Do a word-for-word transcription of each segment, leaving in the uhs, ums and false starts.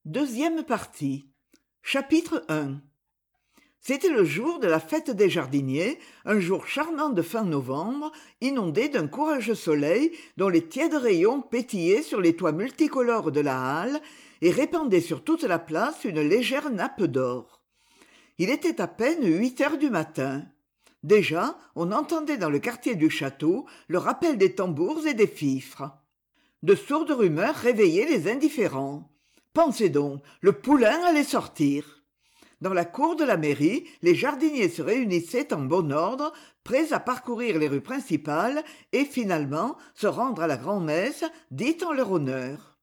Deuxième partie. Chapitre un. C'était le jour de la fête des jardiniers, un jour charmant de fin novembre, inondé d'un courageux soleil dont les tièdes rayons pétillaient sur les toits multicolores de la halle et répandaient sur toute la place une légère nappe d'or. Il était à peine huit heures du matin. Déjà, on entendait dans le quartier du château le rappel des tambours et des fifres. De sourdes rumeurs réveillaient les indifférents. Pensez donc, le poulain allait sortir. Dans la cour de la mairie, les jardiniers se réunissaient en bon ordre, prêts à parcourir les rues principales et finalement se rendre à la grand-messe dite en leur honneur.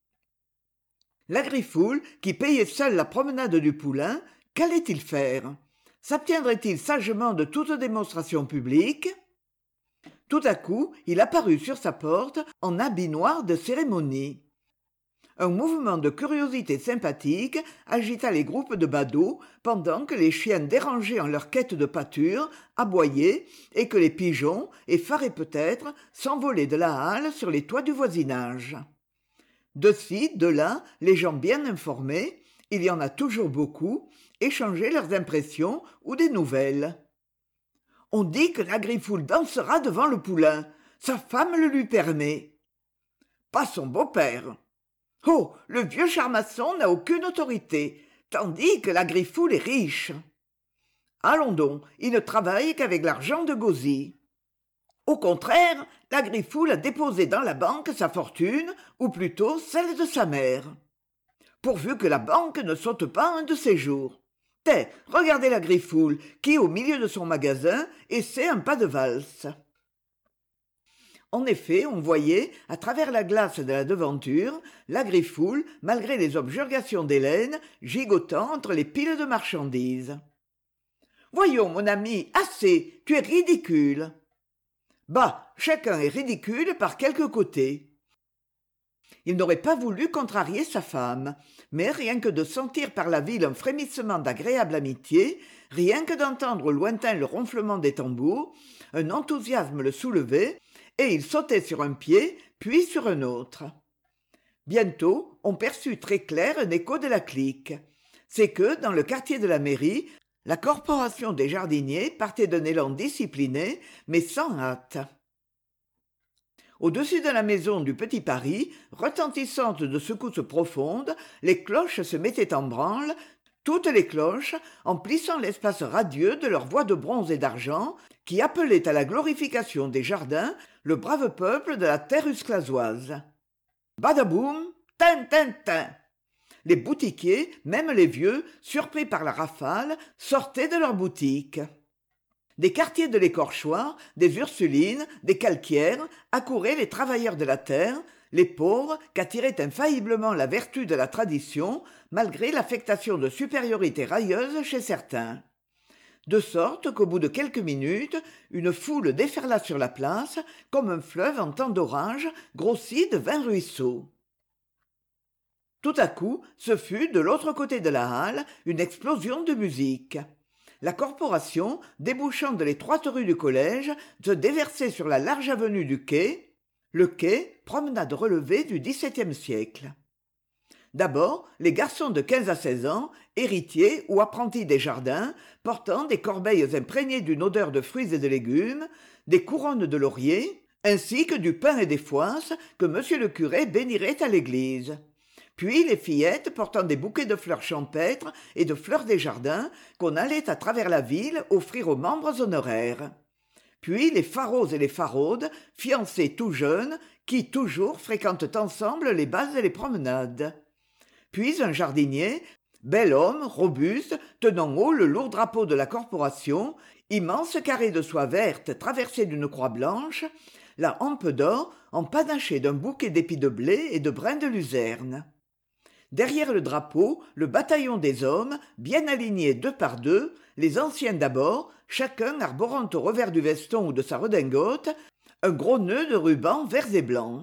La Griffoul, qui payait seul la promenade du poulain, qu'allait-il faire? S'abstiendrait-il sagement de toute démonstration publique? Tout à coup, il apparut sur sa porte en habit noir de cérémonie. Un mouvement de curiosité sympathique agita les groupes de badauds pendant que les chiens dérangés en leur quête de pâture aboyaient et que les pigeons, effarés peut-être, s'envolaient de la halle sur les toits du voisinage. De ci, de là, les gens bien informés, il y en a toujours beaucoup, échangeaient leurs impressions ou des nouvelles. « On dit que la Griffoul dansera devant le poulain. Sa femme le lui permet. »« Pas son beau-père. » « Oh, le vieux charmasson n'a aucune autorité, tandis que la Griffoul est riche. »« Allons donc, il ne travaille qu'avec l'argent de Gauzy. »« Au contraire, la Griffoul a déposé dans la banque sa fortune, ou plutôt celle de sa mère. Pourvu que la banque ne saute pas un de ces jours. Té, regardez la Griffoul, qui, au milieu de son magasin, essaie un pas de valse. » En effet, on voyait, à travers la glace de la devanture, la Griffoul, malgré les objurgations d'Hélène, gigotant entre les piles de marchandises. « Voyons, mon ami, assez, tu es ridicule. »« Bah, chacun est ridicule par quelque côté. » Il n'aurait pas voulu contrarier sa femme, mais rien que de sentir par la ville un frémissement d'agréable amitié, rien que d'entendre au lointain le ronflement des tambours, un enthousiasme le soulevait, et il sautait sur un pied, puis sur un autre. Bientôt, on perçut très clair un écho de la clique. C'est que, dans le quartier de la mairie, la corporation des jardiniers partait d'un élan discipliné, mais sans hâte. Au-dessus de la maison du Petit Paris, retentissantes de secousses profondes, les cloches se mettaient en branle, toutes les cloches, emplissant l'espace radieux de leurs voix de bronze et d'argent, qui appelaient à la glorification des jardins le brave peuple de la terre usclasoise. Badaboum, tin, tin, tin. Les boutiquiers, même les vieux, surpris par la rafale, sortaient de leurs boutiques. Des quartiers de l'écorchoir, des ursulines, des calquières, accouraient les travailleurs de la terre, les pauvres qu'attirait infailliblement la vertu de la tradition, malgré l'affectation de supériorité railleuse chez certains. De sorte qu'au bout de quelques minutes, une foule déferla sur la place, comme un fleuve en temps d'orage, grossi de vingt ruisseaux. Tout à coup, ce fut, de l'autre côté de la halle, une explosion de musique. La corporation, débouchant de l'étroite rue du collège, se déversait sur la large avenue du quai. Le quai, promenade relevée du dix-septième siècle. D'abord, les garçons de quinze à seize ans, héritiers ou apprentis des jardins, portant des corbeilles imprégnées d'une odeur de fruits et de légumes, des couronnes de laurier, ainsi que du pain et des foisses que monsieur le curé bénirait à l'église. Puis les fillettes portant des bouquets de fleurs champêtres et de fleurs des jardins qu'on allait à travers la ville offrir aux membres honoraires. Puis les pharaos et les pharaudes, fiancés tout jeunes, qui toujours fréquentent ensemble les bals et les promenades. Puis un jardinier, bel homme, robuste, tenant haut le lourd drapeau de la corporation, immense carré de soie verte traversé d'une croix blanche, la hampe d'or empanachée d'un bouquet d'épis de blé et de brins de luzerne. Derrière le drapeau, le bataillon des hommes, bien alignés deux par deux, les anciens d'abord, chacun arborant au revers du veston ou de sa redingote un gros nœud de rubans verts et blancs.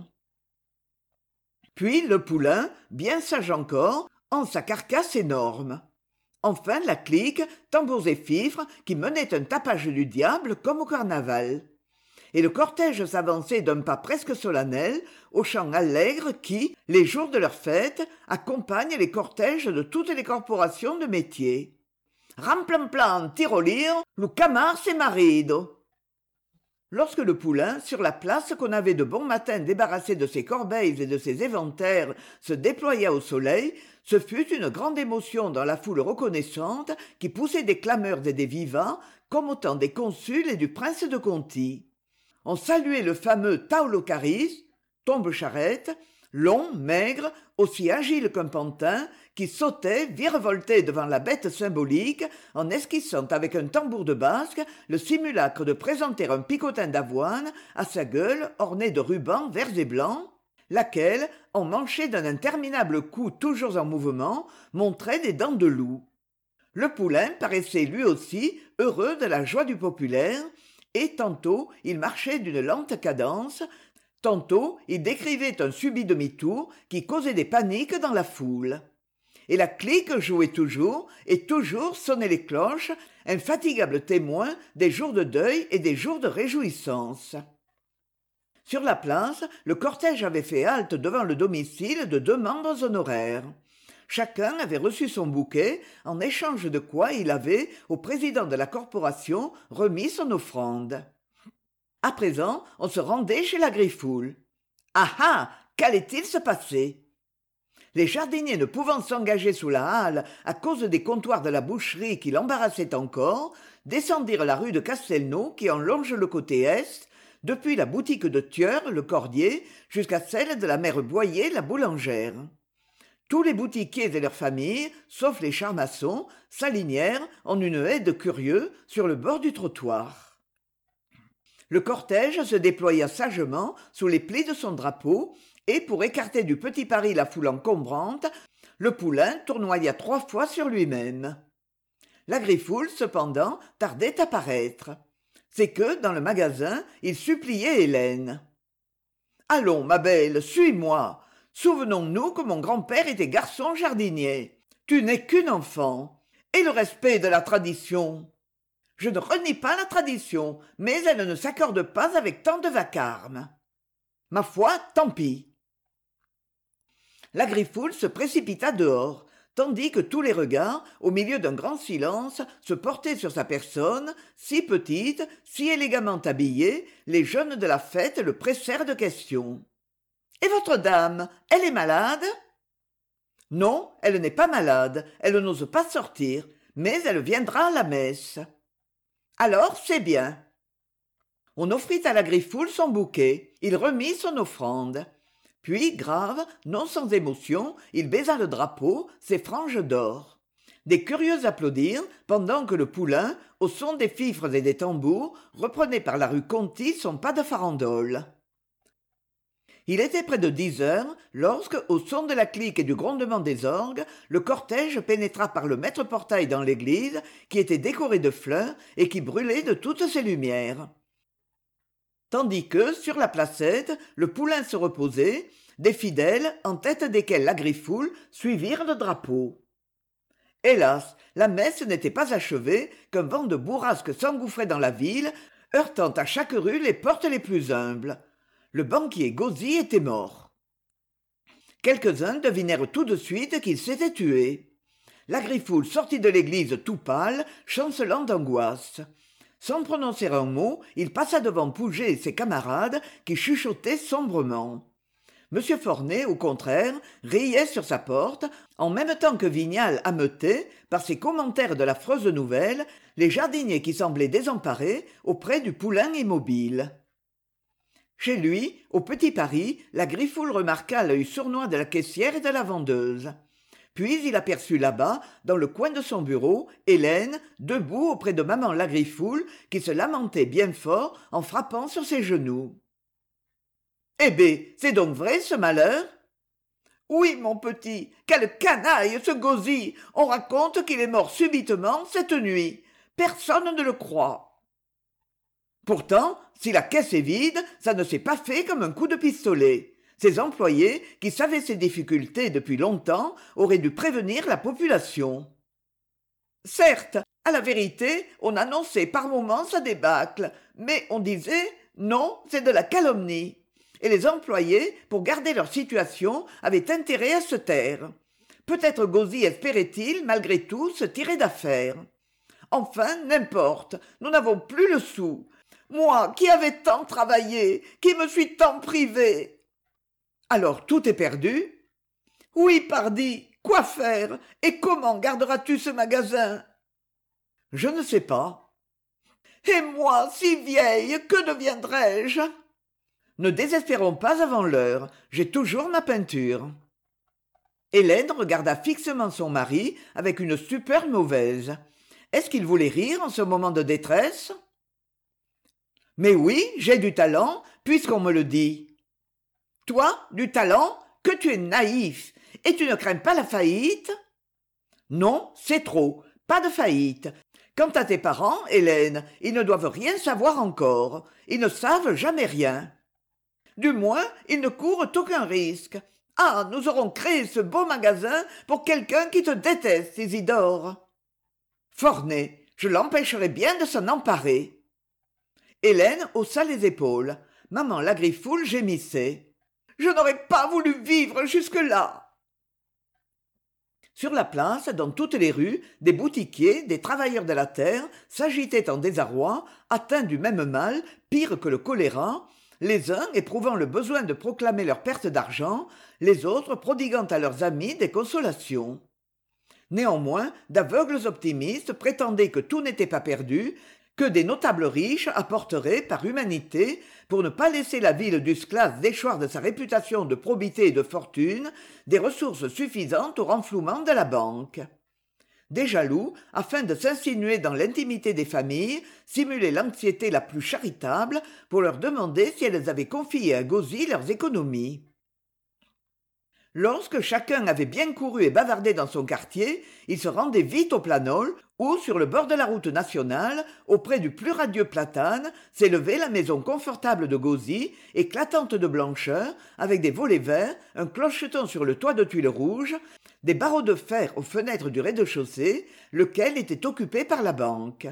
Puis le poulain, bien sage encore, en sa carcasse énorme. Enfin la clique, tambours et fifres, qui menait un tapage du diable comme au carnaval. et le cortège s'avançait d'un pas presque solennel au chant allègre qui, les jours de leur fête, accompagne les cortèges de toutes les corporations de métier. Ramplamplan, tiroliro, lu camar se marido. Lorsque le poulain, sur la place qu'on avait de bon matin débarrassée de ses corbeilles et de ses éventaires, se déploya au soleil, ce fut une grande émotion dans la foule reconnaissante qui poussait des clameurs et des vivats, comme au temps des consuls et du prince de Conti. On saluait le fameux Taulocaris, tombe-charrette, long, maigre, aussi agile qu'un pantin, qui sautait, virevoltait devant la bête symbolique, en esquissant avec un tambour de basque le simulacre de présenter un picotin d'avoine à sa gueule ornée de rubans verts et blancs, laquelle, emmanchée d'un interminable cou toujours en mouvement, montrait des dents de loup. Le poulain paraissait lui aussi heureux de la joie du populaire, et tantôt il marchait d'une lente cadence, tantôt il décrivait un subit demi-tour qui causait des paniques dans la foule. Et la clique jouait toujours, et toujours sonnaient les cloches, infatigables témoins des jours de deuil et des jours de réjouissance. Sur la place, le cortège avait fait halte devant le domicile de deux membres honoraires. Chacun avait reçu son bouquet, en échange de quoi il avait, au président de la corporation, remis son offrande. À présent, on se rendait chez la Griffoul. Ah ah! Qu'allait-il se passer? Les jardiniers ne pouvant s'engager sous la halle à cause des comptoirs de la boucherie qui l'embarrassaient encore, descendirent la rue de Castelnau qui en longe le côté est, depuis la boutique de Thieur, le cordier, jusqu'à celle de la mère Boyer, la boulangère. Tous les boutiquiers et leurs familles, sauf les charmaçons, s'alignèrent en une haie de curieux sur le bord du trottoir. Le cortège se déploya sagement sous les plis de son drapeau, et pour écarter du petit Paris la foule encombrante, le poulain tournoya trois fois sur lui-même. La Griffoul, cependant, tardait à paraître. C'est que, dans le magasin, il suppliait Hélène. « Allons, ma belle, suis-moi. Souvenons-nous que mon grand-père était garçon jardinier. Tu n'es qu'une enfant. Et le respect de la tradition. Je ne renie pas la tradition, mais elle ne s'accorde pas avec tant de vacarme. Ma foi, tant pis. » La Griffoul se précipita dehors, tandis que tous les regards, au milieu d'un grand silence, se portaient sur sa personne, si petite, si élégamment habillée, les jeunes de la fête le pressèrent de questions. « Et votre dame, elle est malade ?»« Non, elle n'est pas malade, elle n'ose pas sortir, mais elle viendra à la messe. »« Alors, c'est bien. » On offrit à la Griffoul son bouquet, il remit son offrande. Puis, grave, non sans émotion, il baisa le drapeau, ses franges d'or. Des curieux applaudirent, pendant que le poulain, au son des fifres et des tambours, reprenait par la rue Conti son pas de farandole. Il était près de dix heures, lorsque, au son de la clique et du grondement des orgues, le cortège pénétra par le maître-portail dans l'église, qui était décorée de fleurs et qui brûlait de toutes ses lumières. Tandis que, sur la placette, le poulain se reposait, des fidèles, en tête desquels la Griffoul, suivirent le drapeau. Hélas, la messe n'était pas achevée qu'un vent de bourrasque s'engouffrait dans la ville, heurtant à chaque rue les portes les plus humbles. Le banquier Gauzy était mort. Quelques-uns devinèrent tout de suite qu'il s'était tué. La Griffoul sortit de l'église tout pâle, chancelant d'angoisse. Sans prononcer un mot, il passa devant Pouget et ses camarades qui chuchotaient sombrement. M. Fornet, au contraire, riait sur sa porte, en même temps que Vignal ameutait, par ses commentaires de l'affreuse nouvelle, les jardiniers qui semblaient désemparés auprès du poulain immobile. Chez lui, au Petit Paris, la Griffoul remarqua l'œil sournois de la caissière et de la vendeuse. Puis il aperçut là-bas, dans le coin de son bureau, Hélène, debout auprès de maman la Griffoul, qui se lamentait bien fort en frappant sur ses genoux. « Eh bien, c'est donc vrai, ce malheur ?»« Oui, mon petit, quel canaille, ce Gauzy. On raconte qu'il est mort subitement cette nuit. Personne ne le croit. » Pourtant, si la caisse est vide, ça ne s'est pas fait comme un coup de pistolet. Ses employés, qui savaient ses difficultés depuis longtemps, auraient dû prévenir la population. Certes, à la vérité, on annonçait par moments sa débâcle, mais on disait Non, c'est de la calomnie. Et les employés, pour garder leur situation, avaient intérêt à se taire. Peut-être Gauzy espérait-il, malgré tout, se tirer d'affaire. Enfin, n'importe, nous n'avons plus le sou. Moi, qui avais tant travaillé, qui me suis tant privé. Alors tout est perdu? Oui, pardi, quoi faire? Et comment garderas-tu ce magasin? Je ne sais pas. Et moi, si vieille, que deviendrai-je? Ne désespérons pas avant l'heure, j'ai toujours ma peinture. Hélène regarda fixement son mari avec une stupeur mauvaise. Est-ce qu'il voulait rire en ce moment de détresse? Mais oui, j'ai du talent, puisqu'on me le dit. Toi, du talent? Que tu es naïf. Et tu ne crains pas la faillite? Non, c'est trop. Pas de faillite. Quant à tes parents, Hélène, ils ne doivent rien savoir encore. Ils ne savent jamais rien. Du moins, ils ne courent aucun risque. Ah, nous aurons créé ce beau magasin pour quelqu'un qui te déteste, Isidore. Fornet, je l'empêcherai bien de s'en emparer. Hélène haussa les épaules. Maman Lagriffoul gémissait. Je n'aurais pas voulu vivre jusque-là. Sur la place, dans toutes les rues, des boutiquiers, des travailleurs de la terre s'agitaient en désarroi, atteints du même mal, pire que le choléra, les uns éprouvant le besoin de proclamer leur perte d'argent, les autres prodiguant à leurs amis des consolations. Néanmoins, d'aveugles optimistes prétendaient que tout n'était pas perdu, que des notables riches apporteraient, par humanité, pour ne pas laisser la ville d'Usclas déchoir de sa réputation de probité et de fortune, des ressources suffisantes au renflouement de la banque. Des jaloux, afin de s'insinuer dans l'intimité des familles, simulaient l'anxiété la plus charitable pour leur demander si elles avaient confié à Gauzy leurs économies. Lorsque chacun avait bien couru et bavardé dans son quartier, il se rendait vite au Planol, où, sur le bord de la route nationale, auprès du plus radieux platane, s'élevait la maison confortable de Gauzy, éclatante de blancheur, avec des volets verts, un clocheton sur le toit de tuiles rouges, des barreaux de fer aux fenêtres du rez-de-chaussée, lequel était occupé par la banque.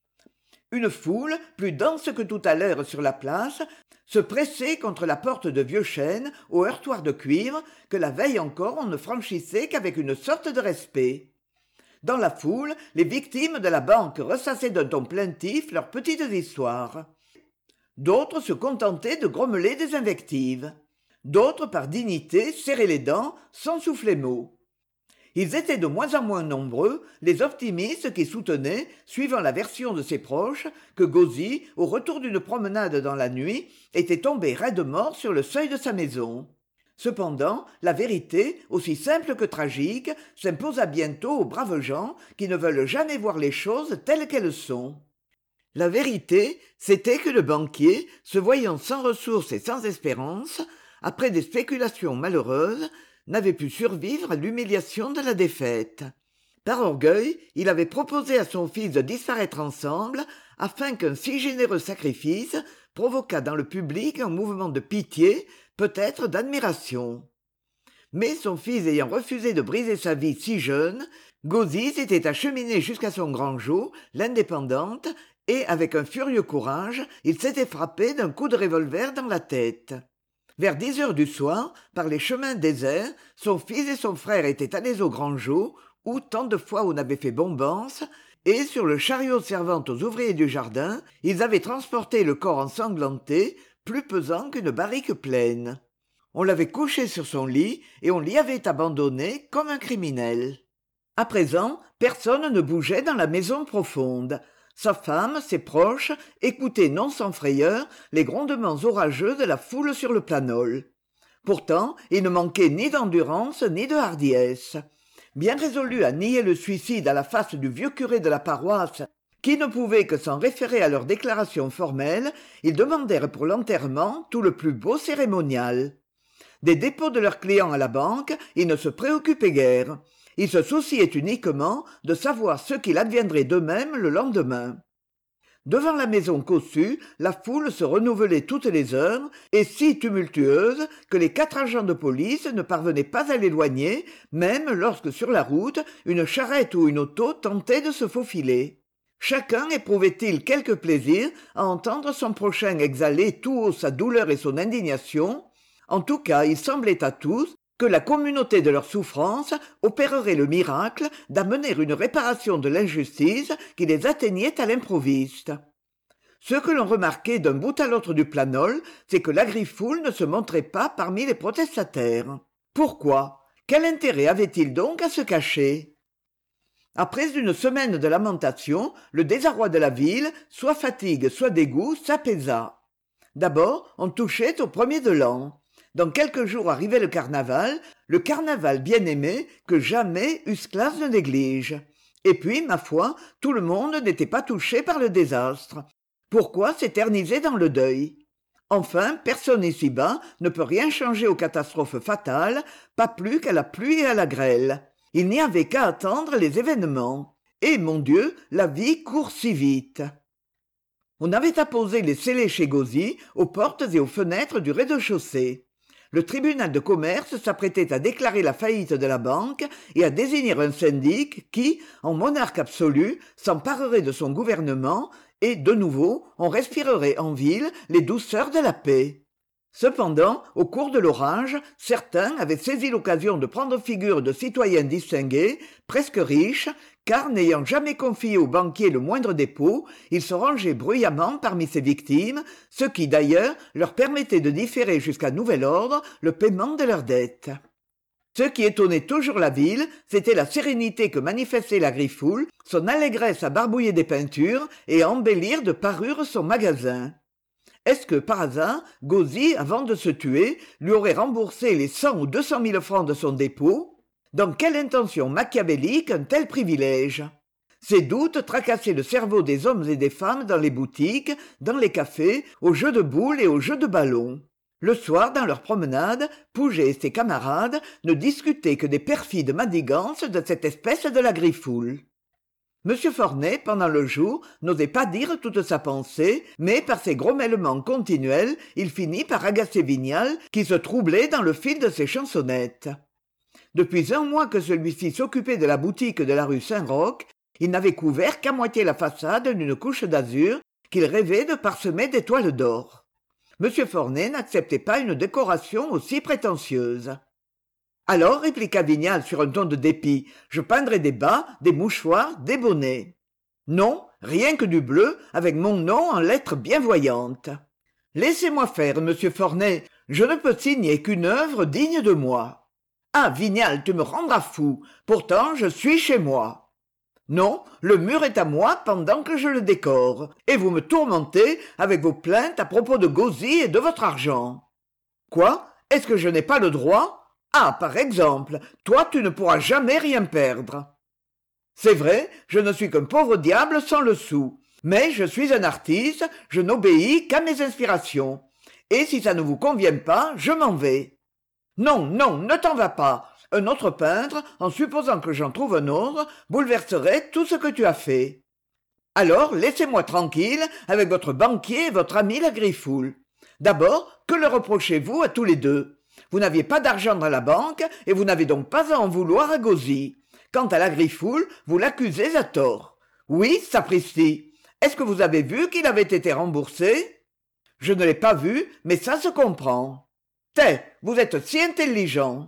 Une foule, plus dense que tout à l'heure sur la place, se pressait contre la porte de vieux chêne au heurtoir de cuivre que la veille encore on ne franchissait qu'avec une sorte de respect. Dans la foule, les victimes de la banque ressassaient d'un ton plaintif leurs petites histoires. D'autres se contentaient de grommeler des invectives. D'autres, par dignité, serraient les dents sans souffler mot. Ils étaient de moins en moins nombreux, les optimistes qui soutenaient, suivant la version de ses proches, que Gauzy, au retour d'une promenade dans la nuit, était tombé raide-mort sur le seuil de sa maison. Cependant, la vérité, aussi simple que tragique, s'imposa bientôt aux braves gens qui ne veulent jamais voir les choses telles qu'elles sont. La vérité, c'était que le banquier, se voyant sans ressources et sans espérance, après des spéculations malheureuses, n'avait pu survivre à l'humiliation de la défaite. Par orgueil, il avait proposé à son fils de disparaître ensemble, afin qu'un si généreux sacrifice provoquât dans le public un mouvement de pitié, peut-être d'admiration. Mais son fils ayant refusé de briser sa vie si jeune, Gauzy s'était acheminé jusqu'à son grand jour, l'Indépendante, et, avec un furieux courage, il s'était frappé d'un coup de revolver dans la tête. Vers dix heures du soir, par les chemins déserts, son fils et son frère étaient allés au grand jour, où tant de fois on avait fait bombance, et sur le chariot servant aux ouvriers du jardin, ils avaient transporté le corps ensanglanté, plus pesant qu'une barrique pleine. On l'avait couché sur son lit, et on l'y avait abandonné comme un criminel. À présent, personne ne bougeait dans la maison profonde. Sa femme, ses proches, écoutaient non sans frayeur les grondements orageux de la foule sur le Planol. Pourtant, il ne manquait ni d'endurance ni de hardiesse. Bien résolus à nier le suicide à la face du vieux curé de la paroisse, qui ne pouvait que s'en référer à leur déclaration formelle, ils demandèrent pour l'enterrement tout le plus beau cérémonial. Des dépôts de leurs clients à la banque, ils ne se préoccupaient guère. Ils se souciaient uniquement de savoir ce qu'il adviendrait d'eux-mêmes le lendemain. Devant la maison cossue, la foule se renouvelait toutes les heures, et si tumultueuse que les quatre agents de police ne parvenaient pas à l'éloigner, même lorsque sur la route, une charrette ou une auto tentait de se faufiler. Chacun éprouvait-il quelque plaisir à entendre son prochain exhaler tout haut sa douleur et son indignation? En tout cas, il semblait à tous que la communauté de leurs souffrances opérerait le miracle d'amener une réparation de l'injustice qui les atteignait à l'improviste. Ce que l'on remarquait d'un bout à l'autre du planol, c'est que l'Agrifoule ne se montrait pas parmi les protestataires. Pourquoi? Quel intérêt avait-il donc à se cacher? Après une semaine de lamentation, le désarroi de la ville, soit fatigue, soit dégoût, s'apaisa. D'abord, on touchait au premier de l'an. Dans quelques jours arrivait le carnaval, le carnaval bien-aimé que jamais Usclas ne néglige. Et puis, ma foi, tout le monde n'était pas touché par le désastre. Pourquoi s'éterniser dans le deuil? Enfin, personne ici-bas ne peut rien changer aux catastrophes fatales, pas plus qu'à la pluie et à la grêle. Il n'y avait qu'à attendre les événements. Et, mon Dieu, la vie court si vite. On avait apposé les scellés chez Gauzy, aux portes et aux fenêtres du rez-de-chaussée. Le tribunal de commerce s'apprêtait à déclarer la faillite de la banque et à désigner un syndic qui, en monarque absolu, s'emparerait de son gouvernement et, de nouveau, on respirerait en ville les douceurs de la paix. Cependant, au cours de l'orage, certains avaient saisi l'occasion de prendre figure de citoyens distingués, presque riches, car n'ayant jamais confié aux banquiers le moindre dépôt, ils se rangeaient bruyamment parmi ces victimes, ce qui d'ailleurs leur permettait de différer jusqu'à nouvel ordre le paiement de leurs dettes. Ce qui étonnait toujours la ville, c'était la sérénité que manifestait l'Agrifoule, son allégresse à barbouiller des peintures et à embellir de parures son magasin. Est-ce que, par hasard, Gauzy, avant de se tuer, lui aurait remboursé les cent ou deux cent mille francs de son dépôt? Dans quelle intention machiavélique un tel privilège? Ces doutes tracassaient le cerveau des hommes et des femmes dans les boutiques, dans les cafés, aux jeux de boules et aux jeux de ballon. Le soir, dans leur promenade, Pouget et ses camarades ne discutaient que des perfides manigances de cette espèce de l'Agrifoule. M. Fornet, pendant le jour, n'osait pas dire toute sa pensée, mais par ses grommellement continuels, il finit par agacer Vignal, qui se troublait dans le fil de ses chansonnettes. Depuis un mois que celui-ci s'occupait de la boutique de la rue Saint-Roch, il n'avait couvert qu'à moitié la façade d'une couche d'azur qu'il rêvait de parsemer d'étoiles d'or. M. Fornet n'acceptait pas une décoration aussi prétentieuse. Alors, répliqua Vignal sur un ton de dépit, je peindrai des bas, des mouchoirs, des bonnets. Non, rien que du bleu, avec mon nom en lettres bien voyantes. Laissez-moi faire, monsieur Fornet, je ne peux signer qu'une œuvre digne de moi. Ah, Vignal, tu me rendras fou, pourtant je suis chez moi. Non, le mur est à moi pendant que je le décore, et vous me tourmentez avec vos plaintes à propos de Gauzy et de votre argent. Quoi? Est-ce que je n'ai pas le droit? Ah, par exemple, toi tu ne pourras jamais rien perdre. C'est vrai, je ne suis qu'un pauvre diable sans le sou, mais je suis un artiste, je n'obéis qu'à mes inspirations. Et si ça ne vous convient pas, je m'en vais. Non, non, ne t'en vas pas. Un autre peintre, en supposant que j'en trouve un autre, bouleverserait tout ce que tu as fait. Alors, laissez-moi tranquille avec votre banquier et votre ami l'Agrifoule. D'abord, que le reprochez-vous à tous les deux? Vous n'aviez pas d'argent dans la banque et vous n'avez donc pas à en vouloir à Gauzy. Quant à l'Agrifoule, vous l'accusez à tort. Oui, sapristi. Est-ce que vous avez vu qu'il avait été remboursé? Je ne l'ai pas vu, mais ça se comprend. Té, vous êtes si intelligent.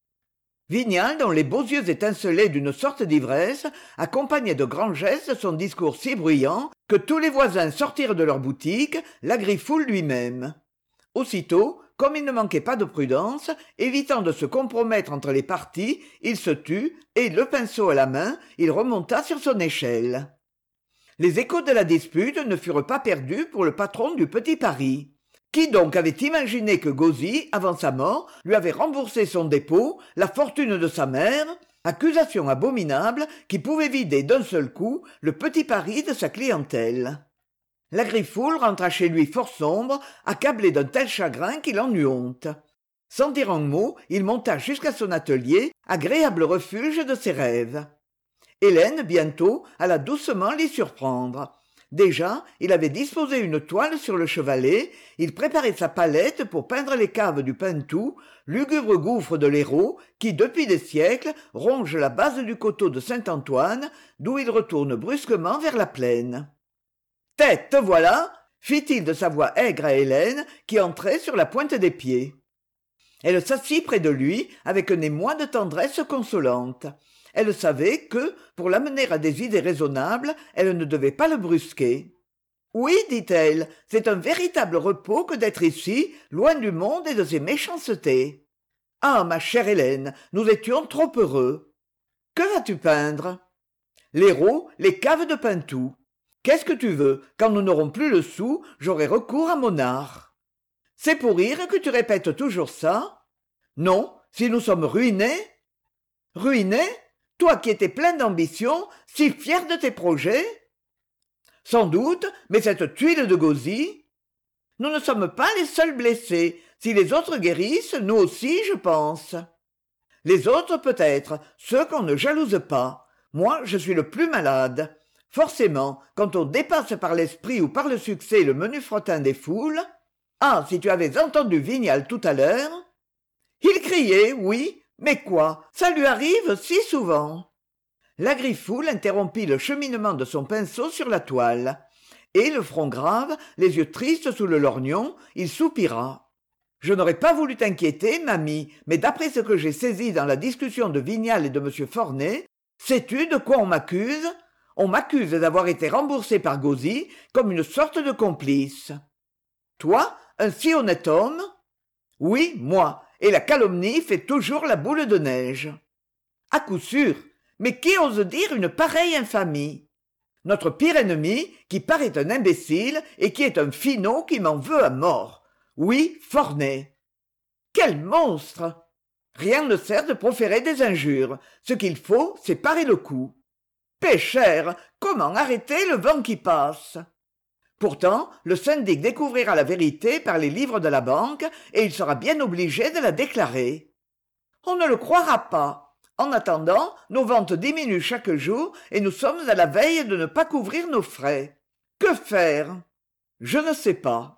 Vignal, dont les beaux yeux étincelaient d'une sorte d'ivresse, accompagnait de grands gestes son discours si bruyant que tous les voisins sortirent de leur boutique, l'Agrifoule lui-même. Aussitôt, comme il ne manquait pas de prudence, évitant de se compromettre entre les parties, il se tut, et, le pinceau à la main, il remonta sur son échelle. Les échos de la dispute ne furent pas perdus pour le patron du Petit Paris. Qui donc avait imaginé que Gauzy, avant sa mort, lui avait remboursé son dépôt, la fortune de sa mère, accusation abominable qui pouvait vider d'un seul coup le Petit Paris de sa clientèle. L'Agrifoule rentra chez lui fort sombre, accablé d'un tel chagrin qu'il en eut honte. Sans dire un mot, il monta jusqu'à son atelier, agréable refuge de ses rêves. Hélène, bientôt, alla doucement l'y surprendre. Déjà, il avait disposé une toile sur le chevalet, il préparait sa palette pour peindre les caves du Pintou, lugubre gouffre de l'Hérault qui, depuis des siècles, ronge la base du coteau de Saint-Antoine, d'où il retourne brusquement vers la plaine. « Tête, te voilà !» fit-il de sa voix aigre à Hélène, qui entrait sur la pointe des pieds. Elle s'assit près de lui, avec un émoi de tendresse consolante. Elle savait que, pour l'amener à des idées raisonnables, elle ne devait pas le brusquer. « Oui, dit-elle, c'est un véritable repos que d'être ici, loin du monde et de ses méchancetés. Ah, ma chère Hélène, nous étions trop heureux. Que vas-tu peindre ? L'Hérault, les caves de Pintou. Qu'est-ce que tu veux ? Quand nous n'aurons plus le sou, j'aurai recours à mon art. C'est pour rire que tu répètes toujours ça ? Non, si nous sommes ruinés. Ruinés ? Toi qui étais plein d'ambition, si fier de tes projets ? Sans doute, mais cette tuile de gosier ? Nous ne sommes pas les seuls blessés. Si les autres guérissent, nous aussi, je pense. Les autres peut-être, ceux qu'on ne jalouse pas. Moi, je suis le plus malade. Forcément, quand on dépasse par l'esprit ou par le succès le menu fretin des foules... Ah, si tu avais entendu Vignal tout à l'heure... Il criait, oui, mais quoi ? Ça lui arrive si souvent. La Griffoul interrompit le cheminement de son pinceau sur la toile. Et, le front grave, les yeux tristes sous le lorgnon, il soupira. « Je n'aurais pas voulu t'inquiéter, mamie, mais d'après ce que j'ai saisi dans la discussion de Vignal et de M. Fornet, sais-tu de quoi on m'accuse ? On m'accuse d'avoir été remboursé par Gauzy comme une sorte de complice. Toi, un si honnête homme ? Oui, moi, et la calomnie fait toujours la boule de neige. À coup sûr, mais qui ose dire une pareille infamie ? Notre pire ennemi, qui paraît un imbécile et qui est un finaud qui m'en veut à mort. Oui, Fornet. Quel monstre ! Rien ne sert de proférer des injures. Ce qu'il faut, c'est parer le coup. Péchère, comment arrêter le vent qui passe ? Pourtant, le syndic découvrira la vérité par les livres de la banque et il sera bien obligé de la déclarer. On ne le croira pas. En attendant, nos ventes diminuent chaque jour et nous sommes à la veille de ne pas couvrir nos frais. Que faire ? Je ne sais pas.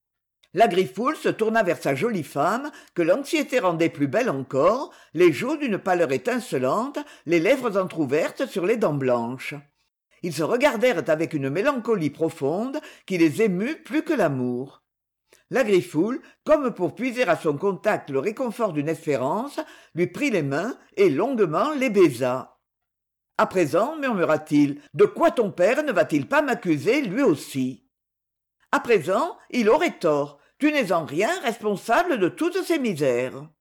La Griffoul se tourna vers sa jolie femme, que l'anxiété rendait plus belle encore, les joues d'une pâleur étincelante, les lèvres entr'ouvertes sur les dents blanches. Ils se regardèrent avec une mélancolie profonde qui les émut plus que l'amour. La Griffoul, comme pour puiser à son contact le réconfort d'une espérance, lui prit les mains et longuement les baisa. « À présent, murmura-t-il, de quoi ton père ne va-t-il pas m'accuser lui aussi ? À présent, il aurait tort. Tu n'es en rien responsable de toutes ces misères.